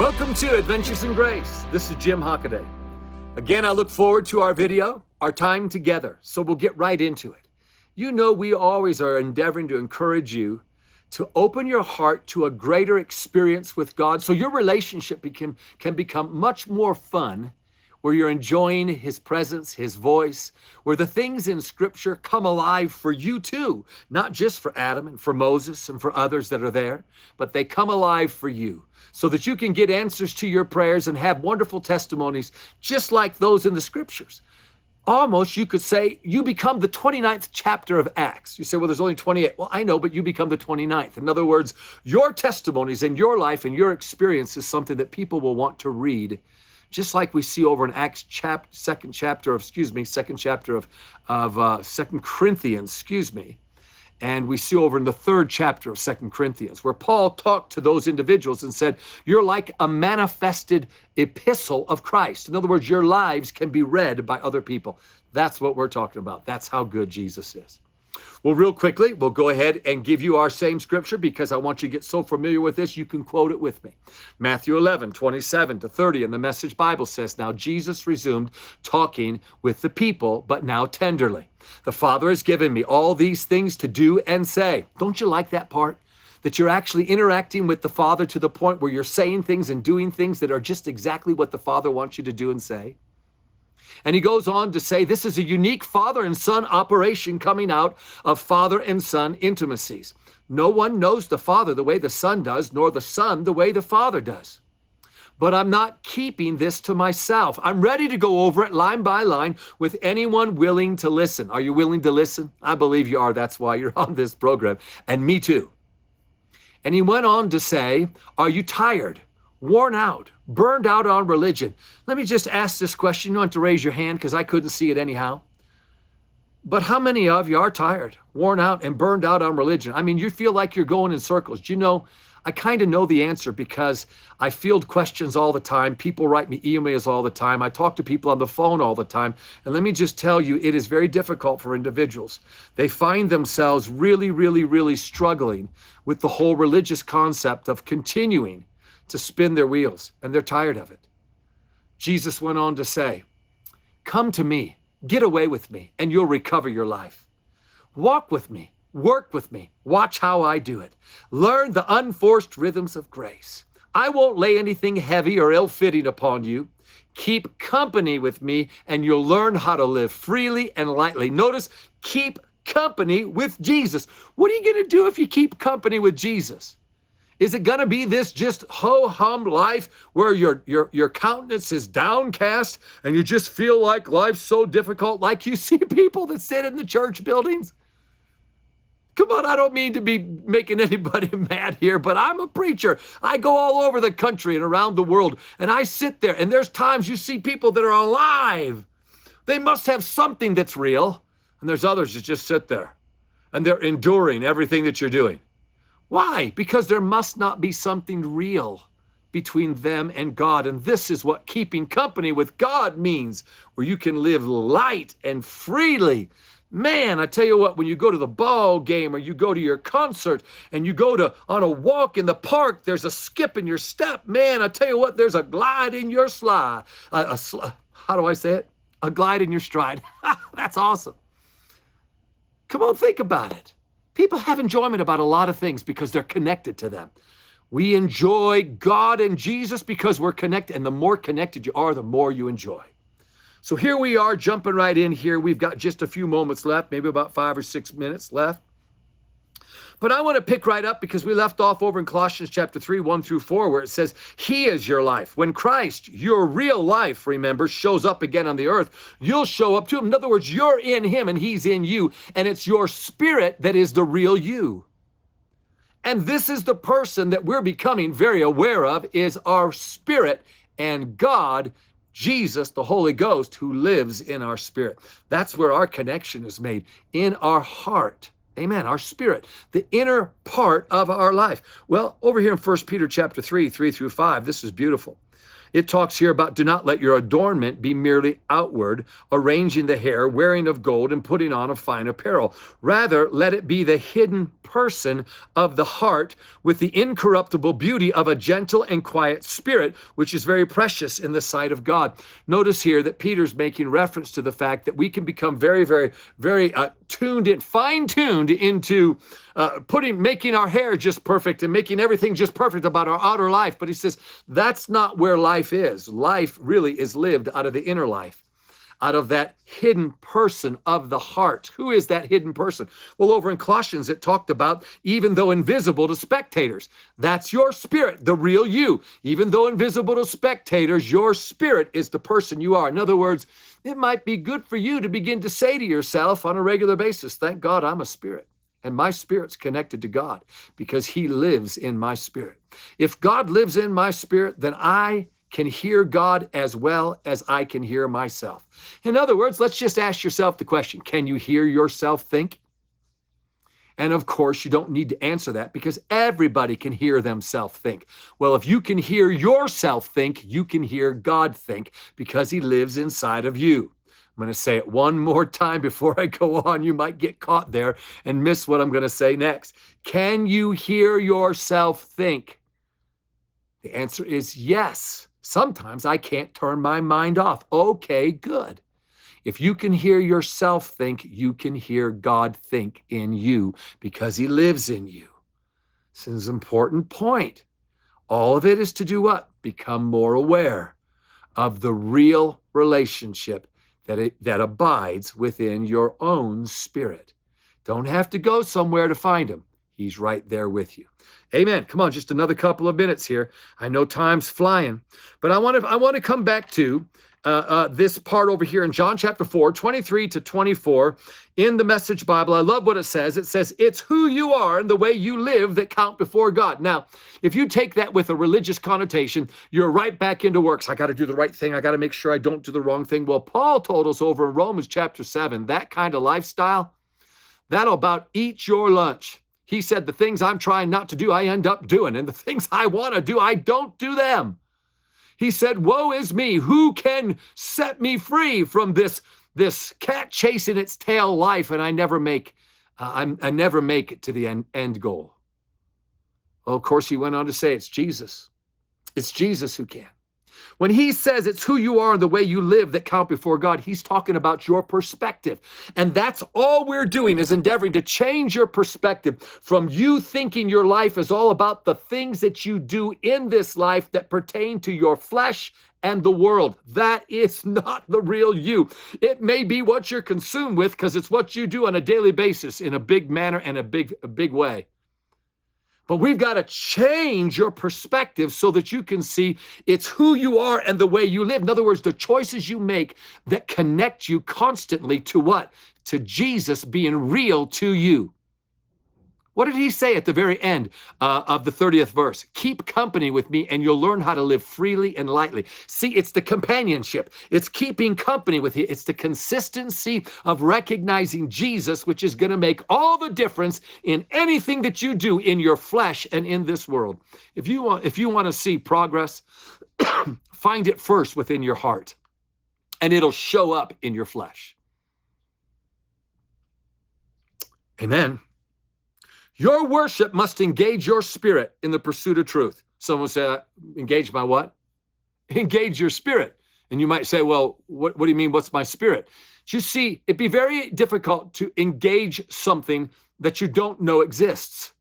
Welcome to Adventures in Grace. This is Jim Hockaday. Again, I look forward to our video, our time together. So we'll get right into it. You know, we always are endeavoring to encourage you to open your heart to a greater experience with God so your relationship can become much more fun, where you're enjoying His presence, His voice, where the things in Scripture come alive for you too, not just for Adam and for Moses and for others that are there, but they come alive for you so that you can get answers to your prayers and have wonderful testimonies just like those in the Scriptures. Almost, you could say, you become the 29th chapter of Acts. You say, well, there's only 28. Well, I know, but you become the 29th. In other words, your testimonies and your life and your experience is something that people will want to read, just like we see over in Acts second chapter of 2 Corinthians, and we see over in the 3rd chapter of 2 Corinthians, where Paul talked to those individuals and said, you're like a manifested epistle of Christ. In other words, your lives can be read by other people. That's what we're talking about. That's how good Jesus is. Well, real quickly, we'll go ahead and give you our same scripture because I want you to get so familiar with this, you can quote it with me. Matthew 11:27-30 in the Message Bible says, now Jesus resumed talking with the people, but now tenderly. The Father has given me all these things to do and say. Don't you like that part? That you're actually interacting with the Father to the point where you're saying things and doing things that are just exactly what the Father wants you to do and say. And he goes on to say, this is a unique father and son operation coming out of father and son intimacies. No one knows the Father the way the Son does, nor the Son the way the Father does. But I'm not keeping this to myself. I'm ready to go over it line by line with anyone willing to listen. Are you willing to listen? I believe you are. That's why you're on this program. And me too. And he went on to say, are you tired, worn out, burned out on religion? Let me just ask this question. You don't have to raise your hand because I couldn't see it anyhow. But how many of you are tired, worn out, and burned out on religion? I mean, you feel like you're going in circles. You know, I kind of know the answer because I field questions all the time. People write me emails all the time. I talk to people on the phone all the time. And let me just tell you, it is very difficult for individuals. They find themselves really struggling with the whole religious concept of continuing to spin their wheels, and they're tired of it. Jesus went on to say, come to me, get away with me, and you'll recover your life. Walk with me, work with me, watch how I do it. Learn the unforced rhythms of grace. I won't lay anything heavy or ill-fitting upon you. Keep company with me, and you'll learn how to live freely and lightly. Notice, keep company with Jesus. What are you going to do if you keep company with Jesus? Is it going to be this just ho-hum life where your countenance is downcast and you just feel like life's so difficult, like you see people that sit in the church buildings? Come on, I don't mean to be making anybody mad here, but I'm a preacher. I go all over the country and around the world, and I sit there, and there's times you see people that are alive. They must have something that's real, and there's others that just sit there, and they're enduring everything that you're doing. Why? Because there must not be something real between them and God. And this is what keeping company with God means, where you can live light and freely. Man, I tell you what, when you go to the ball game or you go to your concert and you go on a walk in the park, there's a skip in your step. Man, I tell you what, there's a glide in your slide. How do I say it? A glide in your stride. That's awesome. Come on, think about it. People have enjoyment about a lot of things because they're connected to them. We enjoy God and Jesus because we're connected, and the more connected you are, the more you enjoy. So here we are, jumping right in here. We've got just a few moments left, maybe about 5 or 6 minutes left. But I want to pick right up because we left off over in Colossians chapter 3, 1-4, where it says, He is your life. When Christ, your real life, remember, shows up again on the earth, you'll show up to Him. In other words, you're in Him and He's in you, and it's your spirit that is the real you. And this is the person that we're becoming very aware of, is our spirit and God, Jesus, the Holy Ghost, who lives in our spirit. That's where our connection is made, in our heart. Amen. Our spirit, the inner part of our life. Well, over here in 1 Peter chapter 3, 3-5, this is beautiful. It talks here about do not let your adornment be merely outward, arranging the hair, wearing of gold, and putting on of fine apparel. Rather, let it be the hidden person of the heart with the incorruptible beauty of a gentle and quiet spirit, which is very precious in the sight of God. Notice here that Peter's making reference to the fact that we can become very, very, very tuned in, fine-tuned into making our hair just perfect and making everything just perfect about our outer life. But he says that's not where life is. Life really is lived out of the inner life, out of that hidden person of the heart. Who is that hidden person? Well, over in Colossians, it talked about even though invisible to spectators. That's your spirit, the real you. Even though invisible to spectators, your spirit is the person you are. In other words, it might be good for you to begin to say to yourself on a regular basis, thank God I'm a spirit. And my spirit's connected to God because he lives in my spirit. If God lives in my spirit, then I can hear God as well as I can hear myself. In other words, let's just ask yourself the question, can you hear yourself think? And of course, you don't need to answer that because everybody can hear themselves think. Well, if you can hear yourself think, you can hear God think because he lives inside of you. I'm going to say it one more time before I go on. You might get caught there and miss what I'm going to say next. Can you hear yourself think? The answer is yes. Sometimes I can't turn my mind off. Okay, good. If you can hear yourself think, you can hear God think in you because he lives in you. This is an important point. All of it is to do what? Become more aware of the real relationship that abides within your own spirit. Don't have to go somewhere to find him. He's right there with you. Amen. Come on, just another couple of minutes here. I know time's flying, but I want to come back to this part over here in John chapter 4, 23 to 24 in the Message Bible. I love what it says. It says, it's who you are and the way you live that count before God. Now, if you take that with a religious connotation, you're right back into works. I got to do the right thing. I got to make sure I don't do the wrong thing. Well, Paul told us over in Romans chapter 7, that kind of lifestyle, that'll about eat your lunch. He said, the things I'm trying not to do, I end up doing. And the things I want to do, I don't do them. He said, woe is me, who can set me free from this cat chasing its tail life? And I never make it to the end goal. Well, of course, he went on to say, it's Jesus. It's Jesus who can. When he says it's who you are and the way you live that count before God, he's talking about your perspective. And that's all we're doing is endeavoring to change your perspective from you thinking your life is all about the things that you do in this life that pertain to your flesh and the world. That is not the real you. It may be what you're consumed with because it's what you do on a daily basis in a big manner and a big way. But we've got to change your perspective so that you can see it's who you are and the way you live. In other words, the choices you make that connect you constantly to what? To Jesus being real to you. What did he say at the very end of the 30th verse? Keep company with me and you'll learn how to live freely and lightly. See, it's the companionship. It's keeping company with you. It's the consistency of recognizing Jesus, which is going to make all the difference in anything that you do in your flesh and in this world. If you want to see progress, find it first within your heart, and it'll show up in your flesh. Amen. Your worship must engage your spirit in the pursuit of truth. Someone say, engage my what? Engage your spirit. And you might say, well, what do you mean? What's my spirit? You see, it'd be very difficult to engage something that you don't know exists.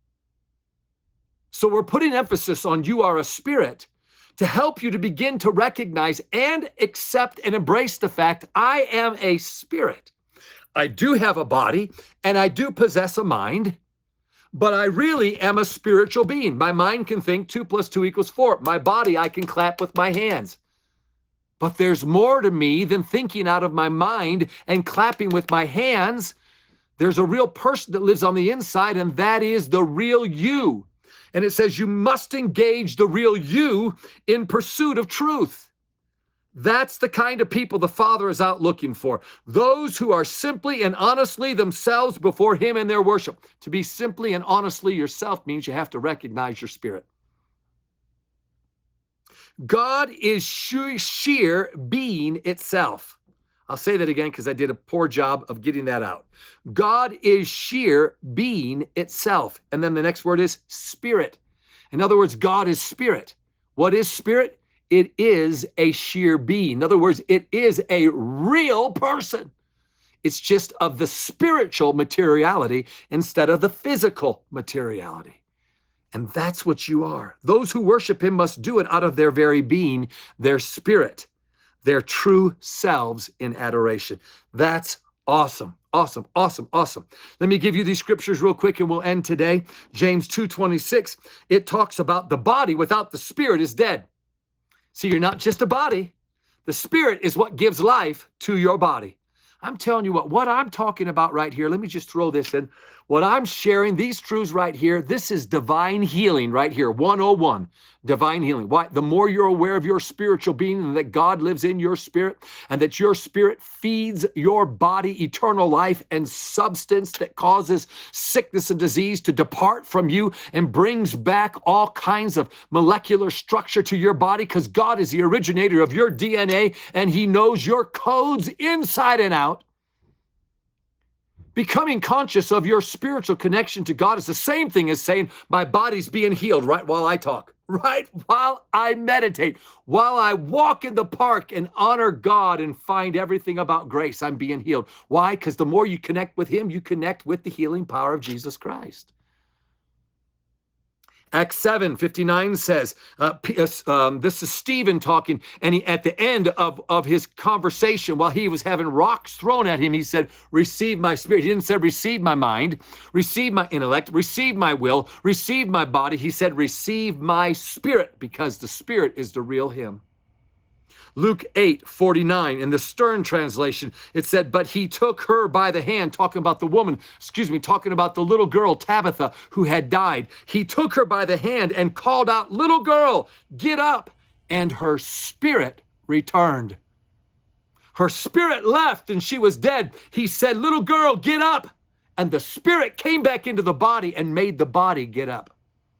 So we're putting emphasis on you are a spirit to help you to begin to recognize and accept and embrace the fact I am a spirit. I do have a body and I do possess a mind. But I really am a spiritual being. My mind can think 2 + 2 = 4. My body, I can clap with my hands. But there's more to me than thinking out of my mind and clapping with my hands. There's a real person that lives on the inside, and that is the real you. And it says you must engage the real you in pursuit of truth. That's the kind of people the Father is out looking for. Those who are simply and honestly themselves before him in their worship. To be simply and honestly yourself means you have to recognize your spirit. God is sheer being itself. I'll say that again because I did a poor job of getting that out. God is sheer being itself. And then the next word is spirit. In other words, God is spirit. What is spirit? It is a sheer being. In other words, it is a real person. It's just of the spiritual materiality instead of the physical materiality. And that's what you are. Those who worship him must do it out of their very being, their spirit, their true selves in adoration. That's awesome. Awesome, awesome, awesome. Let me give you these scriptures real quick and we'll end today. James 2:26, it talks about the body without the spirit is dead. See, you're not just a body. The spirit is what gives life to your body. I'm telling you what I'm talking about right here, let me just throw this in. What I'm sharing, these truths right here, this is divine healing right here, 101, divine healing. Why? The more you're aware of your spiritual being and that God lives in your spirit and that your spirit feeds your body eternal life and substance that causes sickness and disease to depart from you and brings back all kinds of molecular structure to your body because God is the originator of your DNA and he knows your codes inside and out. Becoming conscious of your spiritual connection to God is the same thing as saying, my body's being healed right while I talk, right while I meditate, while I walk in the park and honor God and find everything about grace, I'm being healed. Why? Because the more you connect with him, you connect with the healing power of Jesus Christ. Acts 7:59 says, this is Stephen talking, and he, at the end of his conversation, while he was having rocks thrown at him, he said, receive my spirit. He didn't say, receive my mind, receive my intellect, receive my will, receive my body. He said, receive my spirit, because the spirit is the real him. Luke 8:49, in the Stern translation, it said, but he took her by the hand, talking about the woman, talking about the little girl, Tabitha, who had died. He took her by the hand and called out, little girl, get up. And her spirit returned. Her spirit left and she was dead. He said, little girl, get up. And the spirit came back into the body and made the body get up.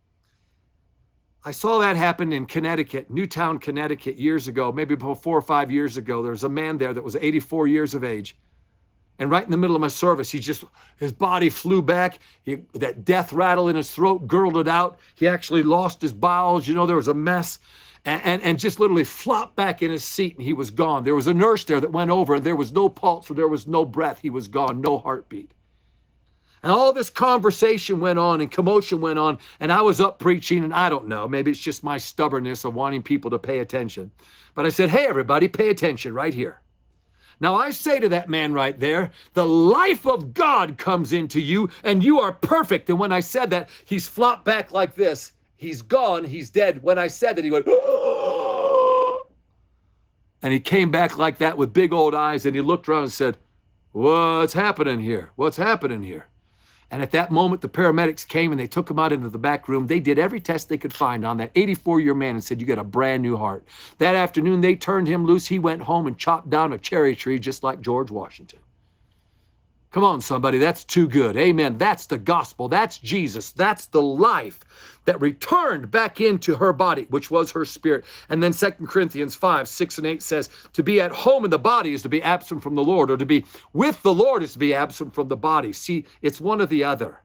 I saw that happen in Connecticut, Newtown, Connecticut, years ago, maybe about 4 or 5 years ago. There was a man there that was 84 years of age. And right in the middle of my service, his body flew back. That death rattle in his throat gurgled out. He actually lost his bowels. There was a mess. And just literally flopped back in his seat and he was gone. There was a nurse there that went over and there was no pulse or there was no breath. He was gone, no heartbeat. And all this conversation went on and commotion went on, and I was up preaching, and I don't know, maybe it's just my stubbornness of wanting people to pay attention. But I said, hey, everybody, pay attention right here. Now I say to that man right there, the life of God comes into you, and you are perfect. And when I said that, he's flopped back like this. He's gone, he's dead. When I said that, he went, oh! And he came back like that with big old eyes, and he looked around and said, what's happening here? What's happening here? And at that moment, the paramedics came and they took him out into the back room. They did every test they could find on that 84-year man and said, you got a brand new heart. That afternoon, they turned him loose. He went home and chopped down a cherry tree just like George Washington. Come on, somebody, that's too good. Amen. That's the gospel. That's Jesus. That's the life that returned back into her body, which was her spirit. And then 2 Corinthians 5:6-8 says, to be at home in the body is to be absent from the Lord, or to be with the Lord is to be absent from the body. See, it's one or the other.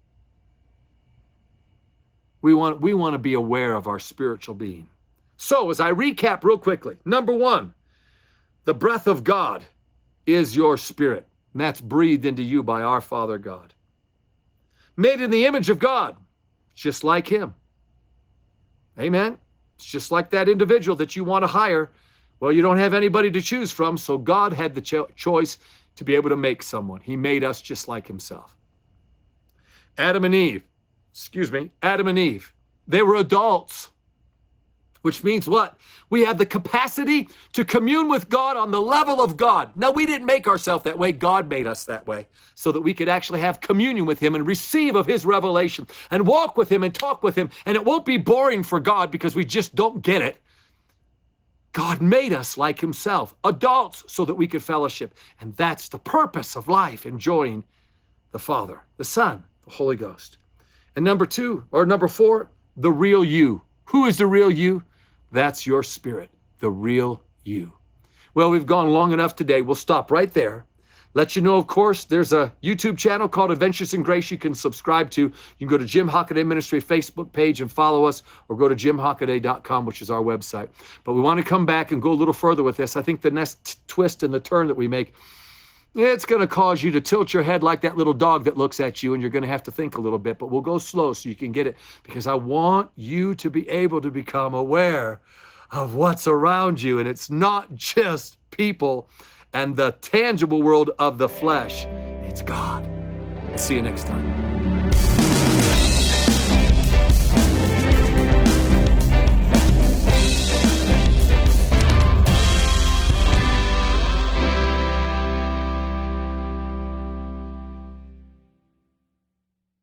We want to be aware of our spiritual being. So as I recap real quickly, number one, the breath of God is your spirit. And that's breathed into you by our Father God. Made in the image of God, just like him. Amen. It's just like that individual that you want to hire. Well, you don't have anybody to choose from, so God had the choice to be able to make someone. He made us just like himself. Adam and Eve, they were adults. Which means what? We have the capacity to commune with God on the level of God. Now, we didn't make ourselves that way. God made us that way so that we could actually have communion with him and receive of his revelation and walk with him and talk with him. And it won't be boring for God because we just don't get it. God made us like himself, adults, so that we could fellowship. And that's the purpose of life, enjoying the Father, the Son, the Holy Ghost. And number four, the real you. Who is the real you? That's your spirit, the real you. Well, we've gone long enough today. We'll stop right there. Let you know, of course, there's a YouTube channel called Adventures in Grace you can subscribe to. You can go to Jim Hockaday Ministry Facebook page and follow us, or go to jimhockaday.com, which is our website. But we want to come back and go a little further with this. I think the next twist and the turn that we make, it's going to cause you to tilt your head like that little dog that looks at you, and you're going to have to think a little bit. But we'll go slow so you can get it, because I want you to be able to become aware of what's around you. And it's not just people and the tangible world of the flesh. It's God. See you next time.